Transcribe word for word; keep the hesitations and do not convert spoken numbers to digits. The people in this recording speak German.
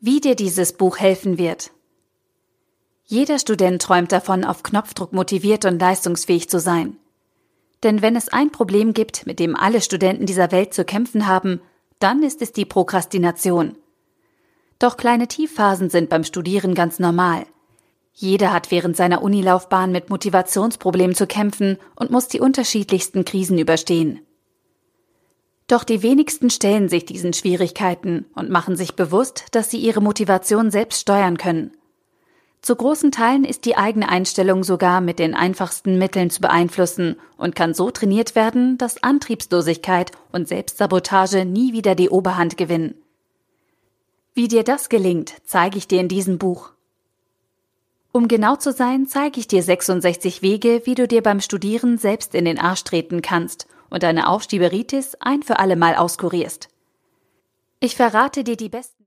Wie dir dieses Buch helfen wird. Jeder Student träumt davon, auf Knopfdruck motiviert und leistungsfähig zu sein. Denn wenn es ein Problem gibt, mit dem alle Studenten dieser Welt zu kämpfen haben, dann ist es die Prokrastination. Doch kleine Tiefphasen sind beim Studieren ganz normal. Jeder hat während seiner Unilaufbahn mit Motivationsproblemen zu kämpfen und muss die unterschiedlichsten Krisen überstehen. Doch die wenigsten stellen sich diesen Schwierigkeiten und machen sich bewusst, dass sie ihre Motivation selbst steuern können. Zu großen Teilen ist die eigene Einstellung sogar mit den einfachsten Mitteln zu beeinflussen und kann so trainiert werden, dass Antriebslosigkeit und Selbstsabotage nie wieder die Oberhand gewinnen. Wie dir das gelingt, zeige ich dir in diesem Buch. Um genau zu sein, zeige ich dir sechsundsechzig Wege, wie du dir beim Studieren selbst in den Arsch treten kannst und deine Aufschieberitis ein für alle Mal auskurierst. Ich verrate dir die besten